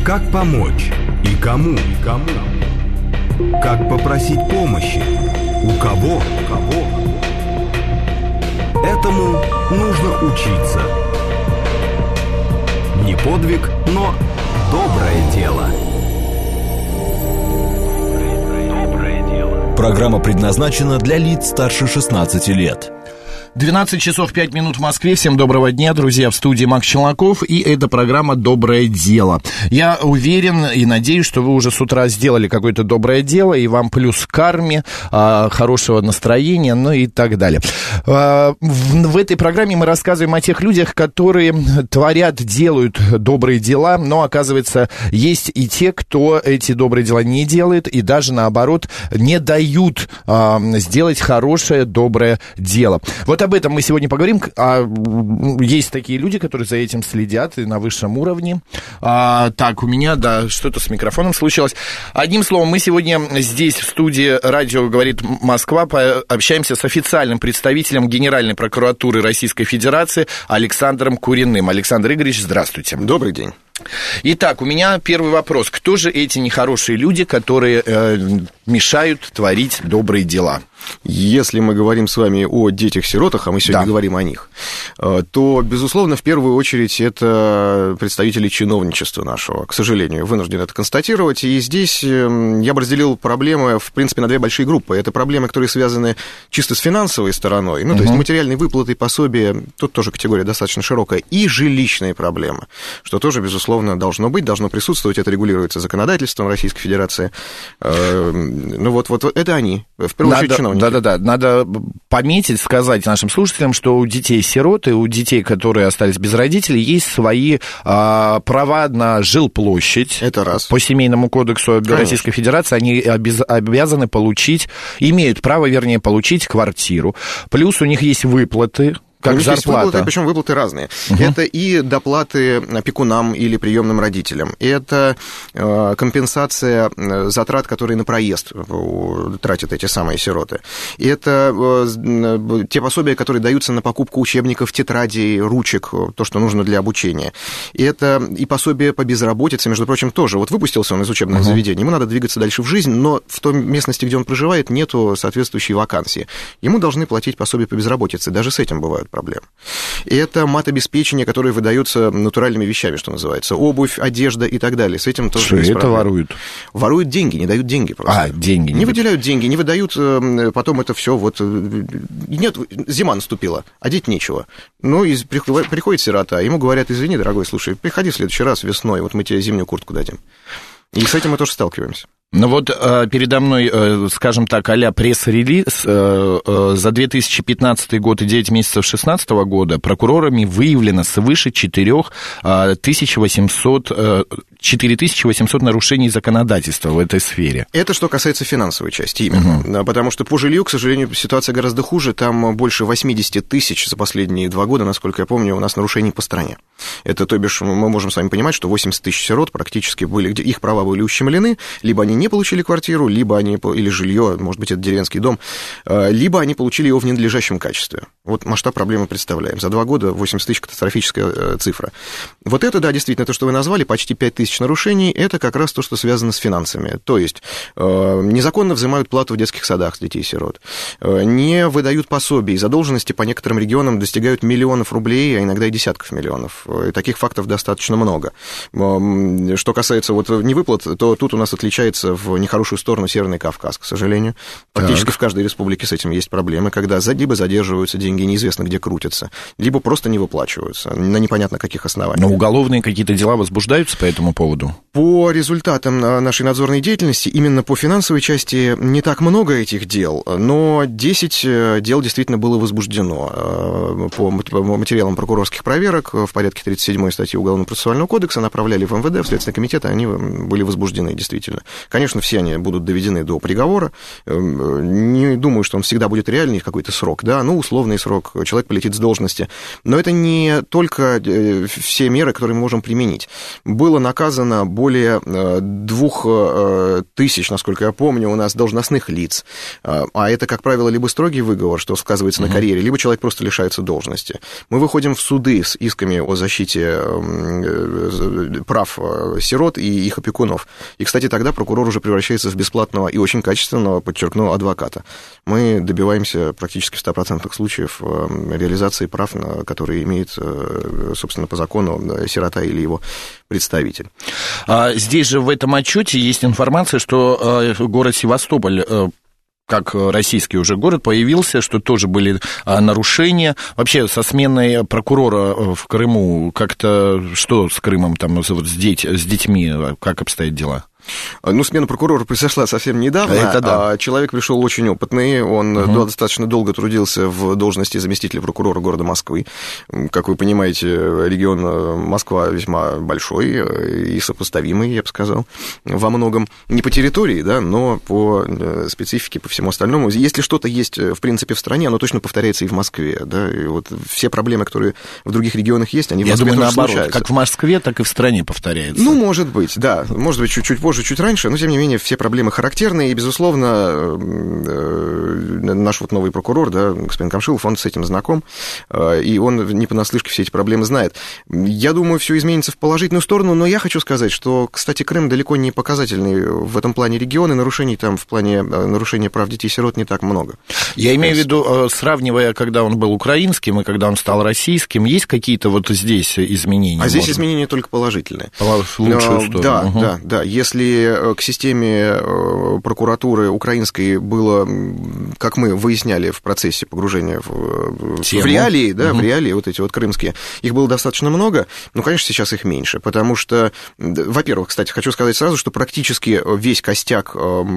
Как помочь и кому? Как попросить помощи? У кого? Этому нужно учиться. Не подвиг, но доброе дело. Программа предназначена для лиц старше 16 лет. 12 часов 5 минут в Москве. Всем доброго дня, друзья. В студии Макс Челноков. И это программа «Доброе дело». Я уверен и надеюсь, что вы уже с утра сделали какое-то доброе дело, и вам плюс к карме, хорошего настроения, ну и так далее. В этой программе мы рассказываем о тех людях, которые творят, делают добрые дела, но, оказывается, есть и те, кто эти добрые дела не делает, и даже, наоборот, не дают сделать хорошее, доброе дело. Вот об этом мы сегодня поговорим. Есть такие люди, которые за этим следят и на высшем уровне. Так, у меня, да, что-то с микрофоном случилось. Одним словом, мы сегодня здесь, в студии «Радио говорит Москва», общаемся с официальным представителем Генеральной прокуратуры Российской Федерации Александром Куриным. Александр Игоревич, здравствуйте. Добрый день. Итак, у меня первый вопрос. Кто же эти нехорошие люди, которые мешают творить добрые дела? Если мы говорим с вами о детях-сиротах, а мы сегодня говорим о них, то, безусловно, в первую очередь это представители чиновничества нашего. К сожалению, вынужден это констатировать. И здесь я бы разделил проблемы, в принципе, на две большие группы. Это проблемы, которые связаны чисто с финансовой стороной, ну, то есть материальные выплаты, пособия, тут тоже категория достаточно широкая, и жилищные проблемы, что тоже, безусловно, должно быть, должно присутствовать. Это регулируется законодательством Российской Федерации. Ну, вот это они, в первую очередь, чиновники. Да-да-да, надо пометить, сказать нашим слушателям, что у детей-сирот и у детей, которые остались без родителей, есть свои права на жилплощадь. Это раз. По Семейному кодексу Российской Федерации они обязаны получить, имеют право, вернее, получить квартиру. Плюс у них есть выплаты, как зарплата. Выплаты, причем выплаты разные. Это и доплаты опекунам или приемным родителям. Это компенсация затрат, которые на проезд тратят эти самые сироты. Это те пособия, которые даются на покупку учебников, тетрадей, ручек, то, что нужно для обучения. Это и пособие по безработице, между прочим, тоже. Вот выпустился он из учебного заведения, ему надо двигаться дальше в жизнь, но в той местности, где он проживает, нету соответствующей вакансии. Ему должны платить пособие по безработице. Даже с этим бывают проблем. И это матобеспечение, которое выдается натуральными вещами, что называется. Обувь, одежда и так далее. С этим тоже что есть это проблема. Воруют? Воруют деньги, не дают деньги просто. Деньги. Не выделяют деньги, не выдают, потом это все вот... Нет, зима наступила, одеть нечего. Ну, и приходит сирота, ему говорят: извини, дорогой, слушай, приходи в следующий раз весной, вот мы тебе зимнюю куртку дадим. И с этим мы тоже сталкиваемся. Ну вот передо мной, скажем так, а-ля пресс-релиз за 2015 год и 9 месяцев 2016 года прокурорами выявлено свыше 4800 нарушений законодательства в этой сфере. Это что касается финансовой части именно, потому что по жилью, к сожалению, ситуация гораздо хуже, там больше 80 тысяч за последние 2 года, насколько я помню, у нас нарушений по стране. Это, то бишь, мы можем с вами понимать, что 80 тысяч сирот практически были, их права были ущемлены, либо они не получили квартиру, либо они, или жилье, может быть, это деревенский дом, либо они получили его в ненадлежащем качестве. Вот масштаб проблемы представляем. За 2 года 80 тысяч – катастрофическая цифра. Вот это, да, действительно, то, что вы назвали, почти 5 тысяч нарушений, это как раз то, что связано с финансами. То есть незаконно взимают плату в детских садах с детей-сирот, не выдают пособий, задолженности по некоторым регионам достигают миллионов рублей, а иногда и десятков миллионов. И таких фактов достаточно много. Что касается вот невыплат, то тут у нас отличается в нехорошую сторону Северный Кавказ, к сожалению. Практически в каждой республике с этим есть проблемы, когда либо задерживаются деньги, неизвестно где крутятся, либо просто не выплачиваются на непонятно каких основаниях. Но уголовные какие-то дела возбуждаются по этому поводу? По результатам нашей надзорной деятельности, именно по финансовой части не так много этих дел, но 10 дел действительно было возбуждено по материалам прокурорских проверок в порядке 37 статьи Уголовно-процессуального кодекса, направляли в МВД, в Следственный комитет, и они были возбуждены действительно. Конечно, все они будут доведены до приговора. Не думаю, что он всегда будет реальный, какой-то срок, да, ну, условный срок, человек полетит с должности. Но это не только все меры, которые мы можем применить. Было наказано более 2000, насколько я помню, у нас должностных лиц. А это, как правило, либо строгий выговор, что сказывается на карьере, либо человек просто лишается должности. Мы выходим в суды с исками о защите прав сирот и их опекунов. И, кстати, тогда прокурор уже превращается в бесплатного и очень качественного, подчеркну, адвоката. Мы добиваемся практически в 100% случаев реализации прав, которые имеет, собственно, по закону сирота или его представитель. Здесь же в этом отчете есть информация, что город Севастополь, как российский уже город, появился, что тоже были нарушения. Вообще, со сменой прокурора в Крыму, как-то что с Крымом, там, вот с детьми, как обстоят дела? Ну, смена прокурора произошла совсем недавно. Это да. Человек пришел очень опытный, он достаточно долго трудился в должности заместителя прокурора города Москвы. Как вы понимаете, регион Москва весьма большой и сопоставимый, я бы сказал, во многом. Не по территории, да, но по специфике, по всему остальному. Если что-то есть, в принципе, в стране, оно точно повторяется и в Москве. Да? И вот все проблемы, которые в других регионах есть, они в Москве тоже случаются. Я думаю, наоборот, как в Москве, так и в стране повторяется. Ну, может быть, да. Может быть, чуть позже, чуть раньше, но, тем не менее, все проблемы характерны, и, безусловно, наш вот новый прокурор, да, господин Камшилов, он с этим знаком, и он не понаслышке все эти проблемы знает. Я думаю, все изменится в положительную сторону, но я хочу сказать, что, кстати, Крым далеко не показательный в этом плане регион, и нарушений там в плане нарушения прав детей-сирот не так много. Я имею в виду, сравнивая, когда он был украинским и когда он стал российским, есть какие-то вот здесь изменения? А здесь изменения только положительные. В лучшую сторону. Да. Если к системе прокуратуры украинской было, как мы выясняли в процессе погружения в реалии, да, в реалии вот эти вот крымские, их было достаточно много, но, конечно, сейчас их меньше, потому что, во-первых, кстати, хочу сказать сразу, что практически весь костяк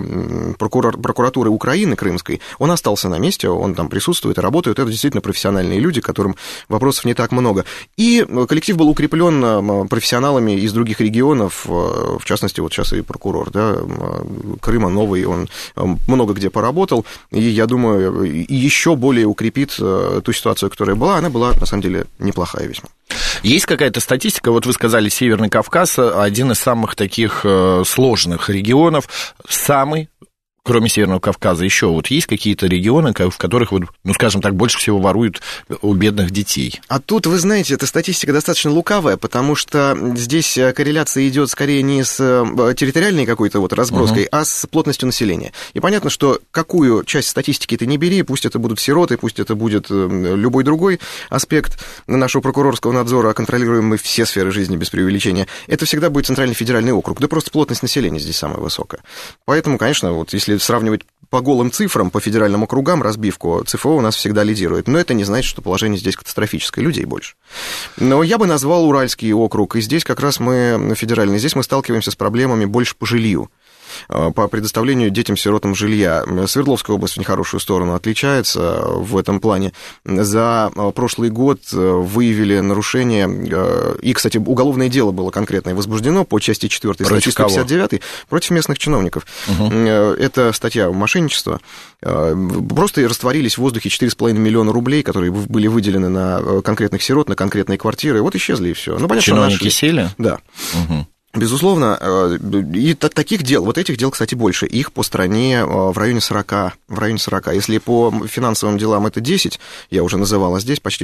прокуратуры Украины крымской, он остался на месте, он там присутствует и работает, это действительно профессиональные люди, которым вопросов не так много. И коллектив был укреплен профессионалами из других регионов, в частности, вот сейчас и прокурор, да, Крыма новый, он много где поработал, и, я думаю, еще более укрепит ту ситуацию, которая была, она была, на самом деле, неплохая весьма. Есть какая-то статистика, вот вы сказали, Северный Кавказ, один из самых таких сложных регионов, самый, кроме Северного Кавказа, еще вот есть какие-то регионы, в которых, вот, ну, скажем так, больше всего воруют у бедных детей? А тут, вы знаете, эта статистика достаточно лукавая, потому что здесь корреляция идет скорее не с территориальной какой-то вот разброской, а с плотностью населения. И понятно, что какую часть статистики ты не бери, пусть это будут сироты, пусть это будет любой другой аспект нашего прокурорского надзора, а контролируем мы все сферы жизни без преувеличения, это всегда будет центральный федеральный округ, да просто плотность населения здесь самая высокая. Поэтому, конечно, вот если сравнивать по голым цифрам, по федеральным округам разбивку, ЦФО у нас всегда лидирует. Но это не значит, что положение здесь катастрофическое, людей больше. Но я бы назвал Уральский округ, и здесь как раз мы федеральный, здесь мы сталкиваемся с проблемами больше по жилью, по предоставлению детям-сиротам жилья. Свердловская область в нехорошую сторону отличается в этом плане. За прошлый год выявили нарушения, и, кстати, уголовное дело было конкретное возбуждено по части 4 статьи 159 против местных чиновников. Это статья мошенничества. Просто растворились в воздухе 4,5 миллиона рублей, которые были выделены на конкретных сирот, на конкретные квартиры. Вот исчезли, и все. Ну, понятно, чиновники сели? Да. Безусловно, и таких дел, вот этих дел, кстати, больше, их по стране в районе 40. Если по финансовым делам это 10, я уже называл, а здесь почти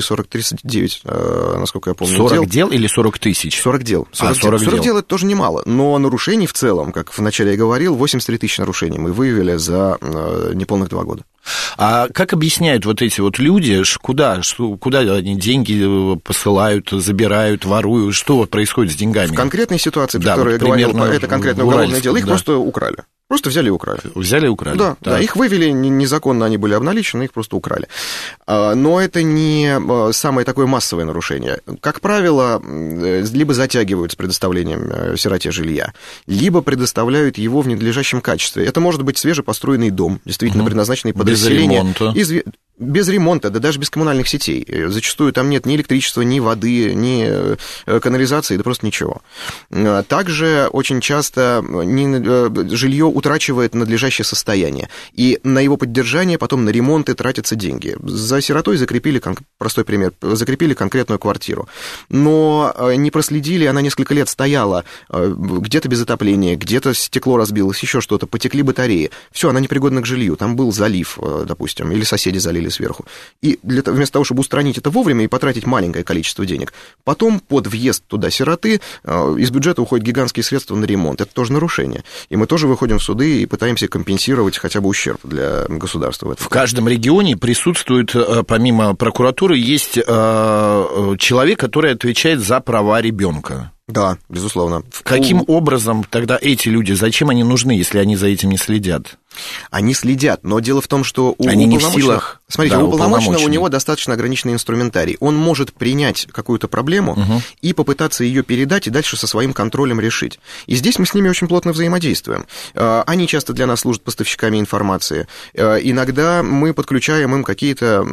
40-39, насколько я помню. 40 дел или 40 тысяч? 40 дел. 40 дел это тоже немало, но нарушений в целом, как вначале я говорил, 83 тысячи нарушений мы выявили за неполных 2 года. А как объясняют вот эти вот люди, куда они деньги посылают, забирают, воруют, что происходит с деньгами? В конкретной ситуации, в которой я говорил, это конкретное уголовное дело, их просто украли. Просто взяли и украли. Взяли и украли? Да, их вывели, незаконно они были обналичены, их просто украли. Но это не самое такое массовое нарушение. Как правило, либо затягивают с предоставлением сироте жилья, либо предоставляют его в ненадлежащем качестве. Это может быть свежепостроенный дом, действительно предназначенный под расселение. Без ремонта, да даже без коммунальных сетей. Зачастую там нет ни электричества, ни воды, ни канализации, да просто ничего. Также очень часто жилье утрачивает надлежащее состояние. И на его поддержание потом на ремонты тратятся деньги. За сиротой закрепили, простой пример, закрепили конкретную квартиру. Но не проследили, она несколько лет стояла где-то без отопления, где-то стекло разбилось, еще что-то, потекли батареи. Все, она непригодна к жилью, там был залив, допустим, или соседи залили сверху. И вместо того, чтобы устранить это вовремя и потратить маленькое количество денег, потом под въезд туда сироты из бюджета уходят гигантские средства на ремонт. Это тоже нарушение. И мы тоже выходим в суды и пытаемся компенсировать хотя бы ущерб для государства. В каждом регионе присутствует, помимо прокуратуры, есть человек, который отвечает за права ребенка. Да, безусловно. Каким образом тогда эти люди, зачем они нужны, если они за этим не следят? Они следят, но дело в том, что они не в силах. Смотрите, у уполномоченного у него достаточно ограниченный инструментарий. Он может принять какую-то проблему и попытаться ее передать и дальше со своим контролем решить. И здесь мы с ними очень плотно взаимодействуем. Они часто для нас служат поставщиками информации. Иногда мы подключаем им какие-то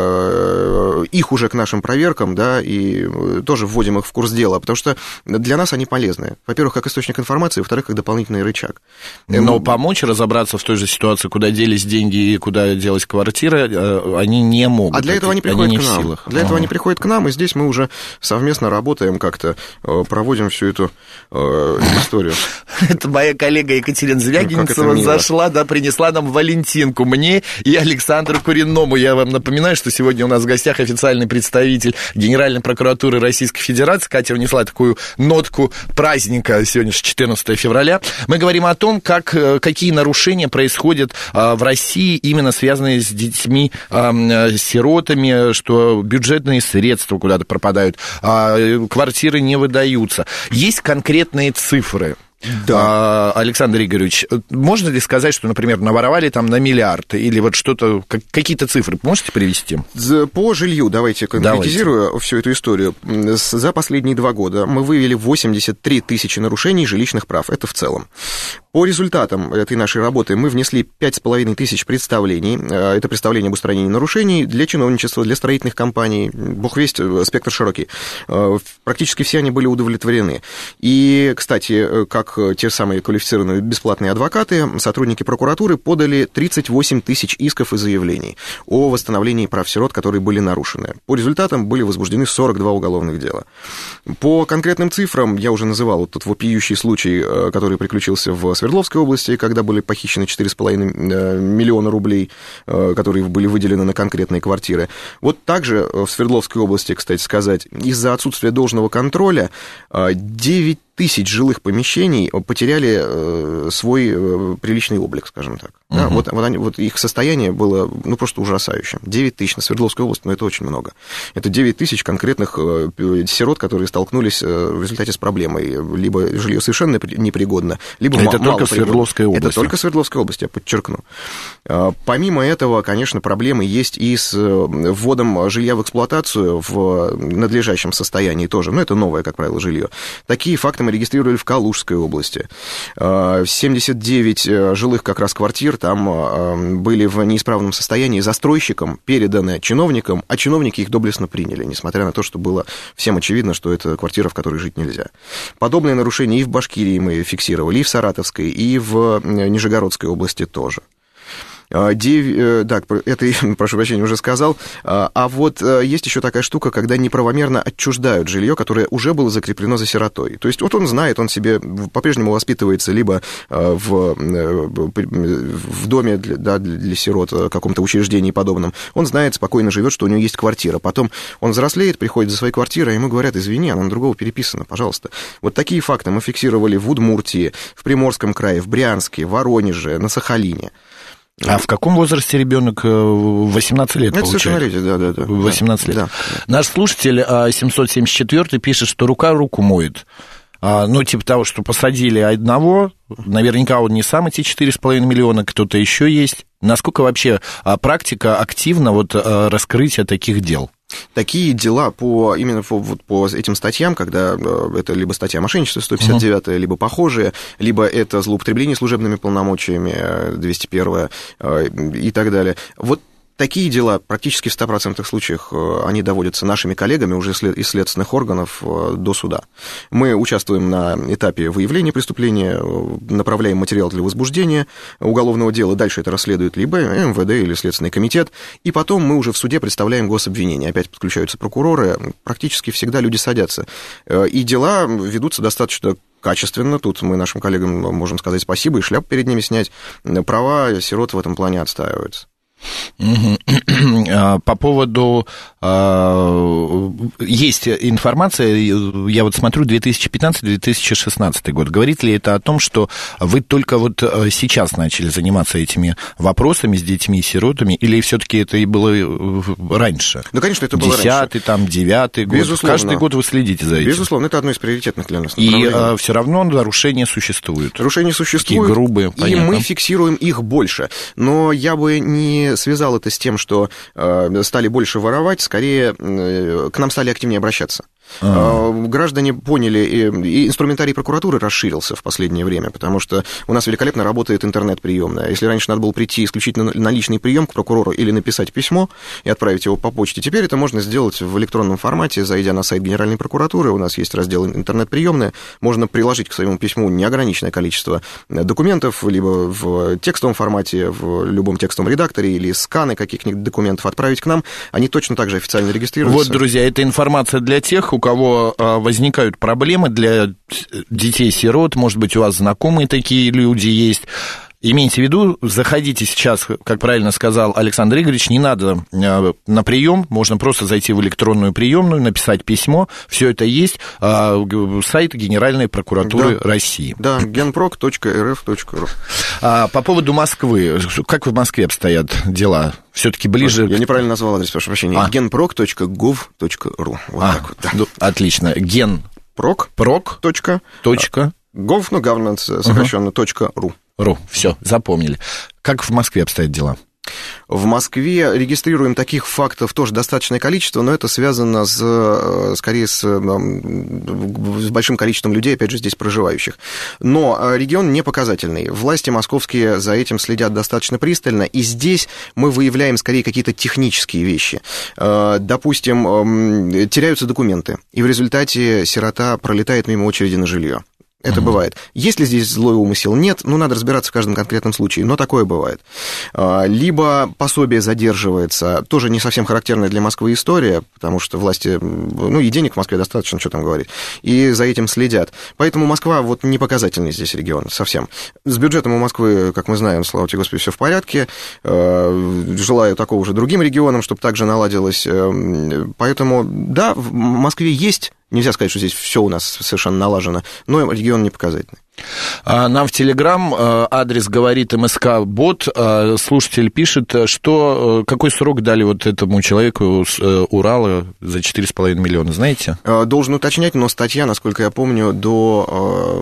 их уже к нашим проверкам, да, и тоже вводим их в курс дела, потому что для нас они полезны. Во-первых, как источник информации, во-вторых, как дополнительный рычаг. Но помочь разобраться в той же ситуации, куда делись деньги и куда делась квартира, они не могут. А для этого они приходят к нам. Для этого они приходят к нам, и здесь мы уже совместно работаем как-то, проводим всю эту историю. Это моя коллега Екатерина Звягинцева зашла, да, принесла нам Валентинку, мне и Александру Куренному. Я вам напоминаю, что сегодня у нас в гостях официальный представитель Генеральной прокуратуры Российской Федерации. Катя внесла такую нотку праздника, сегодня же 14 февраля. Мы говорим о том, какие нарушения происходят в России, именно связанные с детьми, сиротами, что бюджетные средства куда-то пропадают, квартиры не выдаются. Есть конкретные цифры. Да. Александр Игоревич, можно ли сказать, что, например, наворовали там на миллиард или вот что-то, какие-то цифры можете привести? По жилью, давайте конкретизирую всю эту историю. За последние 2 года мы выявили 83 тысячи нарушений жилищных прав, это в целом. По результатам этой нашей работы мы внесли 5,5 тысяч представлений. Это представление об устранении нарушений для чиновничества, для строительных компаний. Бог весть, спектр широкий. Практически все они были удовлетворены. И, кстати, как те самые квалифицированные бесплатные адвокаты, сотрудники прокуратуры подали 38 тысяч исков и заявлений о восстановлении прав сирот, которые были нарушены. По результатам были возбуждены 42 уголовных дела. По конкретным цифрам, я уже называл вот тот вопиющий случай, который приключился в Свердловской области, когда были похищены 4,5 миллиона рублей, которые были выделены на конкретные квартиры. Вот также в Свердловской области, кстати сказать, из-за отсутствия должного контроля 9 тысяч жилых помещений потеряли свой приличный облик, скажем так. Да, вот их состояние было просто ужасающим. 9 тысяч на Свердловской области, это очень много. Это 9 тысяч конкретных сирот, которые столкнулись в результате с проблемой. Либо жилье совершенно непригодно, либо это только в Свердловской области. Это только в Свердловской области, я подчеркну. Помимо этого, конечно, проблемы есть и с вводом жилья в эксплуатацию в надлежащем состоянии тоже. Это новое, как правило, жилье. Такие факты мы регистрировали в Калужской области. 79 жилых как раз квартир там были в неисправном состоянии, застройщикам переданы чиновникам, а чиновники их доблестно приняли, несмотря на то, что было всем очевидно, что это квартира, в которой жить нельзя. Подобные нарушения и в Башкирии мы фиксировали, и в Саратовской, и в Нижегородской области тоже. Так, это, прошу прощения, уже сказал. А вот есть еще такая штука, когда неправомерно отчуждают жилье, которое уже было закреплено за сиротой. То есть вот он знает, он себе по-прежнему воспитывается либо в доме для сирот, в каком-то учреждении подобном. Он знает, спокойно живет, что у него есть квартира. Потом он взрослеет, приходит за своей квартирой, а ему говорят: извини, она на другого переписана, пожалуйста. Вот такие факты мы фиксировали в Удмуртии, в Приморском крае, в Брянске, в Воронеже, на Сахалине. А в каком возрасте ребенок? 18 лет, это получается? Да. 18 лет. Да. Наш слушатель 774 пишет, что рука руку моет. Типа того, что посадили одного, наверняка он не сам эти 4,5 миллиона, кто-то еще есть. Насколько вообще практика активна раскрытия таких дел? Такие дела именно по этим статьям, когда это либо статья мошенничества 159, либо похожие, либо это злоупотребление служебными полномочиями 201 и так далее. Вот Такие дела практически в 100% случаях они доводятся нашими коллегами уже из следственных органов до суда. Мы участвуем на этапе выявления преступления, направляем материал для возбуждения уголовного дела, дальше это расследует либо МВД или Следственный комитет, и потом мы уже в суде представляем гособвинение. Опять подключаются прокуроры, практически всегда люди садятся. И дела ведутся достаточно качественно. Тут мы нашим коллегам можем сказать спасибо и шляпу перед ними снять. Права сирот в этом плане отстаиваются. По поводу... Есть информация, я вот смотрю, 2015-2016 год. Говорит ли это о том, что вы только вот сейчас начали заниматься этими вопросами с детьми и сиротами, или все-таки это и было раньше? Ну, конечно, это было раньше. 10-й, там, 9-й год. Безусловно. Каждый год вы следите за этим. Безусловно, это одно из приоритетных для нас направлений. И все равно нарушения существуют. Нарушения существуют. Такие грубые, понятно. И мы фиксируем их больше. Но я бы не связал это с тем, что стали больше воровать, скорее к нам стали активнее обращаться. Граждане поняли, и инструментарий прокуратуры расширился в последнее время, потому что у нас великолепно работает интернет-приемная. Если раньше надо было прийти исключительно на личный прием к прокурору или написать письмо и отправить его по почте, теперь это можно сделать в электронном формате, зайдя на сайт Генеральной прокуратуры, у нас есть раздел интернет-приемная, можно приложить к своему письму неограниченное количество документов, либо в текстовом формате, в любом текстовом редакторе, или сканы каких-нибудь документов отправить к нам, они точно так же официально регистрируются. Вот, друзья, это информация для тех, у кого возникают проблемы, для детей-сирот, может быть, у вас знакомые такие люди есть. Имейте в виду, заходите сейчас, как правильно сказал Александр Игоревич, не надо на прием, можно просто зайти в электронную приемную, написать письмо, все это есть, сайт Генеральной прокуратуры России. Да, genproc.rf.ru. По поводу Москвы, как в Москве обстоят дела? Все-таки ближе... Я неправильно назвал адрес, прошу прощения. genproc.gov.ru. Вот так вот. Да. Отлично. Genproc.gov, ну, government, сокращенно, .ru. Все, запомнили. Как в Москве обстоят дела? В Москве регистрируем таких фактов тоже достаточное количество, но это связано скорее с большим количеством людей, опять же, здесь проживающих. Но регион не показательный. Власти московские за этим следят достаточно пристально, и здесь мы выявляем скорее какие-то технические вещи. Допустим, теряются документы, и в результате сирота пролетает мимо очереди на жилье. Это бывает. Есть ли здесь злой умысел? Нет, надо разбираться в каждом конкретном случае, но такое бывает. Либо пособие задерживается, тоже не совсем характерная для Москвы история, потому что власти, и денег в Москве достаточно, что там говорить, и за этим следят. Поэтому Москва вот не показательный здесь регион совсем. С бюджетом у Москвы, как мы знаем, слава тебе Господи, все в порядке. Желаю такого же другим регионам, чтобы также наладилось. Поэтому, да, в Москве есть. Нельзя сказать, что здесь все у нас совершенно налажено, но регион не показательный. Нам в Телеграм адрес говорит МСК-бот. Слушатель пишет, что какой срок дали вот этому человеку с Урала за 4,5 миллиона, знаете? Должен уточнять, но статья, насколько я помню, до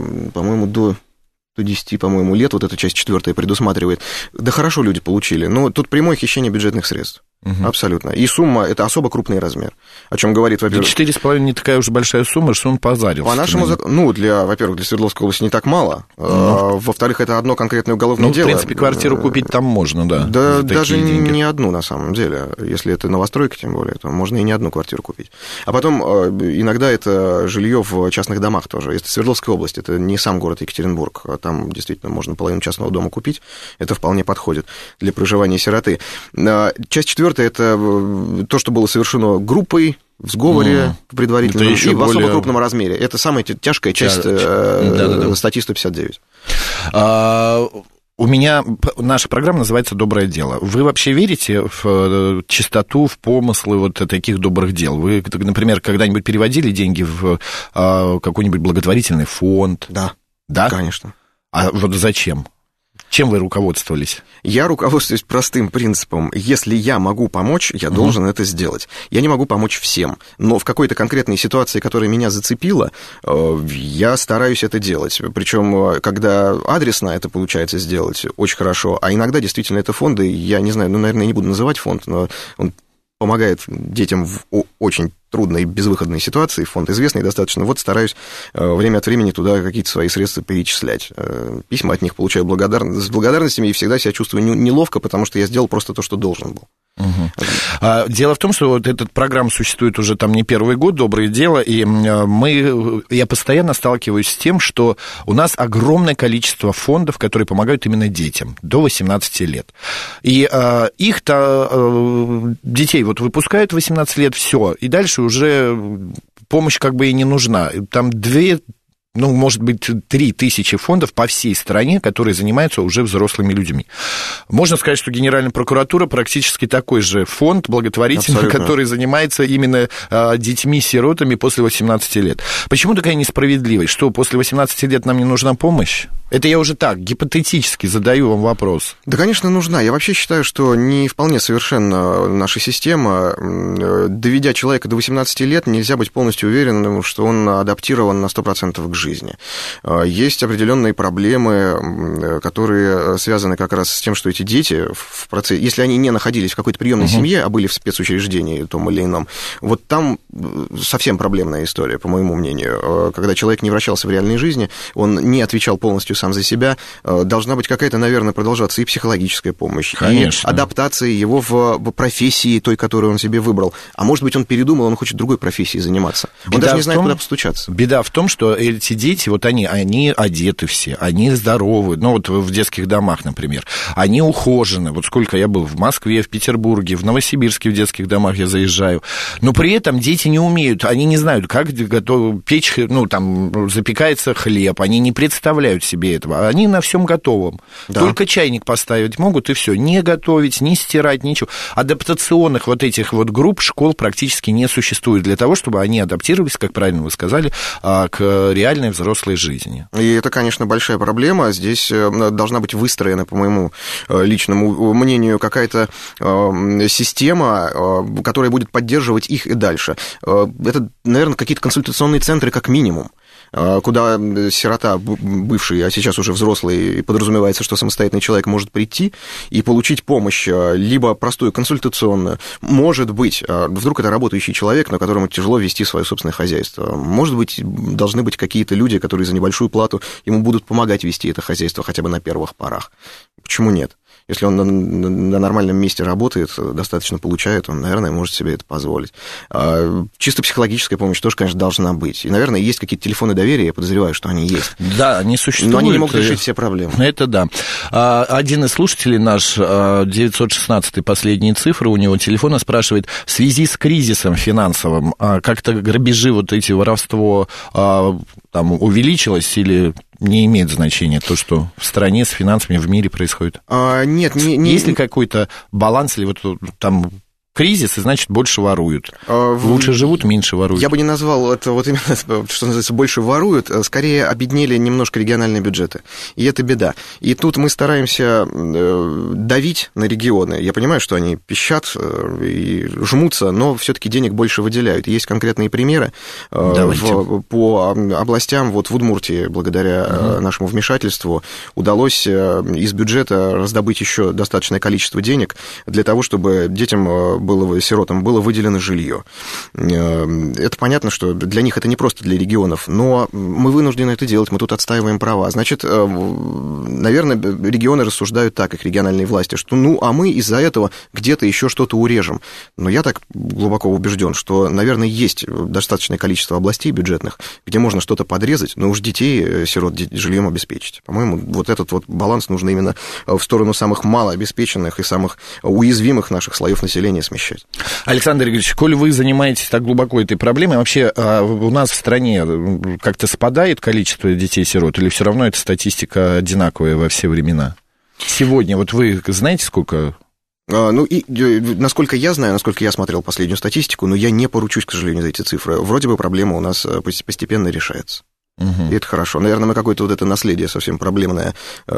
10, по-моему, лет, вот эта часть 4 предусматривает. Да хорошо люди получили, но тут прямое хищение бюджетных средств. Абсолютно. И сумма – это особо крупный размер, о чем говорит, во-первых... 4,5 не такая уж большая сумма, что он позарился. По нашему закону, во-первых, для Свердловской области не так мало. Во-вторых, это одно конкретное уголовное дело. В принципе, квартиру купить там можно, да. Да, даже не одну, на самом деле. Если это новостройка, тем более, то можно и не одну квартиру купить. А потом, иногда это жилье в частных домах тоже. Если Свердловская область, это не сам город Екатеринбург, а там действительно можно половину частного дома купить. Это вполне подходит для проживания сироты. Часть 4 это то, что было совершено группой, в сговоре предварительном и в особо крупном размере. Это самая тяжкая часть статьи 159. У меня наша программа называется «Доброе дело». Вы вообще верите в чистоту, в помыслы вот таких добрых дел? Вы, например, когда-нибудь переводили деньги в какой-нибудь благотворительный фонд? Да. Да? Конечно. А вот зачем? Чем вы руководствовались? Я руководствуюсь простым принципом. Если я могу помочь, я должен это сделать. Я не могу помочь всем, но в какой-то конкретной ситуации, которая меня зацепила, я стараюсь это делать. Причем, когда адресно это получается сделать, очень хорошо. А иногда действительно это фонды, я не знаю, наверное, не буду называть фонд, но он помогает детям в очень трудной, безвыходной ситуации, фонд известный достаточно, вот стараюсь время от времени туда какие-то свои средства перечислять. Письма от них получаю с благодарностями и всегда себя чувствую неловко, потому что я сделал просто то, что должен был. Дело в том, что вот эта программа существует уже там не первый год, «Доброе дело», и я постоянно сталкиваюсь с тем, что у нас огромное количество фондов, которые помогают именно детям до 18 лет. И их-то, детей вот выпускают в 18 лет, все, и дальше уже помощь как бы и не нужна. Там может быть, 3000 фондов по всей стране, которые занимаются уже взрослыми людьми. Можно сказать, что Генеральная прокуратура практически такой же фонд благотворительный, абсолютно, который занимается именно детьми-сиротами после 18 лет. Почему такая несправедливость? Что, после 18 лет нам не нужна помощь? Это я уже так, гипотетически задаю вам вопрос. Да, конечно, нужна. Я вообще считаю, что не вполне совершенна наша система. Доведя человека до 18 лет, нельзя быть полностью уверенным, что он адаптирован на 100% к жизни. Есть определенные проблемы, которые связаны как раз с тем, что эти дети в процессе, если они не находились в какой-то приемной семье, а были в спецучреждении том или ином, вот там совсем проблемная история, по моему мнению. Когда человек не вращался в реальной жизни, он не отвечал полностью сам за себя, должна быть какая-то, наверное, продолжаться и психологическая помощь, конечно, и адаптация его в профессии той, которую он себе выбрал. А может быть, он передумал, он хочет другой профессией заниматься. Он даже не знает, куда постучаться. Беда в том, что эти дети, вот они одеты все, они здоровы, вот в детских домах, например, они ухожены. Вот сколько я был в Москве, в Петербурге, в Новосибирске в детских домах я заезжаю, но при этом дети не умеют, они не знают, как печь, там запекается хлеб, они не представляют себе этого, они на всем готовом. Да. Только чайник поставить могут, и все. Не готовить, не стирать, ничего. Адаптационных вот этих вот групп школ практически не существует для того, чтобы они адаптировались, как правильно вы сказали, к реальной взрослой жизни. И это, конечно, большая проблема. Здесь должна быть выстроена, по моему личному мнению, какая-то система, которая будет поддерживать их и дальше. Это, наверное, какие-то консультационные центры как минимум, куда сирота, бывший, а сейчас уже взрослый, и подразумевается, что самостоятельный человек может прийти и получить помощь, либо простую консультационную. Может быть, вдруг это работающий человек, но которому тяжело вести свое собственное хозяйство. Может быть, должны быть какие-то люди, которые за небольшую плату ему будут помогать вести это хозяйство хотя бы на первых порах. Почему нет? Если он на нормальном месте работает, достаточно получает, он, наверное, может себе это позволить. Чисто психологическая помощь тоже, конечно, должна быть. И, наверное, есть какие-то телефоны доверия, я подозреваю, что они есть. Да, они существуют. Но они не могут решить все проблемы. Это да. Один из слушателей наш, 916-й, последние цифры у него телефона, спрашивает, в связи с кризисом финансовым, как-то грабежи, вот эти, воровство там увеличилось или не имеет значения то, что в стране с финансами в мире происходит? Нет, Есть ли какой-то баланс, или вот там кризис, и значит, больше воруют? Лучше живут, меньше воруют? Я бы не назвал это вот именно, что называется, больше воруют, скорее обеднели немножко региональные бюджеты, и это беда. И тут мы стараемся давить на регионы. Я понимаю, что они пищат и жмутся, но все-таки денег больше выделяют. Есть конкретные примеры по областям. Вот в Удмуртии, благодаря нашему вмешательству, удалось из бюджета раздобыть еще достаточное количество денег для того, чтобы детям сиротам было выделено жилье. Это понятно, что для них это не просто для регионов, но мы вынуждены это делать, мы тут отстаиваем права. Значит, наверное, регионы рассуждают так, их региональные власти, что а мы из-за этого где-то еще что-то урежем. Но я так глубоко убежден, что, наверное, есть достаточное количество областей бюджетных, где можно что-то подрезать, но уж детей, сирот, жильем обеспечить. По-моему, вот этот вот баланс нужно именно в сторону самых малообеспеченных и самых уязвимых наших слоев населения смещать. Александр Игоревич, коль вы занимаетесь так глубоко этой проблемой, вообще у нас в стране как-то спадает количество детей-сирот, или все равно эта статистика одинаковая во все времена? Сегодня, вот вы знаете, сколько? Насколько я знаю, насколько я смотрел последнюю статистику, но я не поручусь, к сожалению, за эти цифры. Вроде бы проблема у нас постепенно решается. И это хорошо. Наверное, мы какое-то вот это наследие совсем проблемное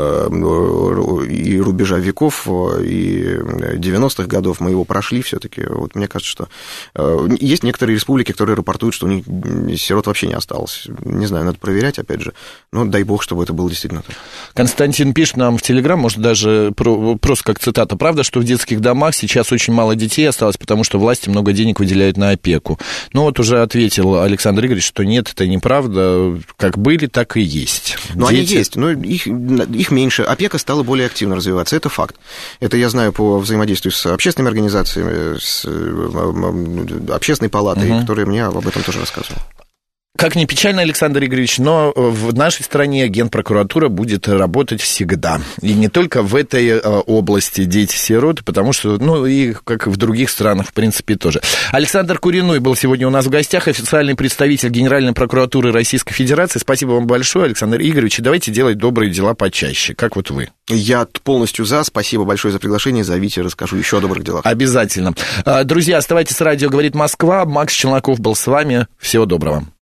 и рубежа веков, и 90-х годов мы его прошли все-таки. Вот мне кажется, что есть некоторые республики, которые рапортуют, что у них сирот вообще не осталось. Не знаю, надо проверять, опять же. Но дай бог, чтобы это было действительно так. Константин пишет нам в Телеграм, может, даже просто как цитата. Правда, что в детских домах сейчас очень мало детей осталось, потому что власти много денег выделяют на опеку. Ну, вот уже ответил Александр Игоревич, что нет, это неправда. как были, так и есть. Но они есть, но их меньше. Опека стала более активно развиваться, это факт. Это я знаю по взаимодействию с общественными организациями, с общественной палатой, которые мне об этом тоже рассказывали. Как ни печально, Александр Игоревич, но в нашей стране Генпрокуратура будет работать всегда. И не только в этой области дети-сироты, потому что, и как и в других странах, в принципе, тоже. Александр Куриной был сегодня у нас в гостях, официальный представитель Генеральной прокуратуры Российской Федерации. Спасибо вам большое, Александр Игоревич, и давайте делать добрые дела почаще. Как вот вы? Я полностью за. Спасибо большое за приглашение. Зовите, расскажу еще о добрых делах. Обязательно. Друзья, оставайтесь с радио «Говорит Москва». Макс Челноков был с вами. Всего доброго.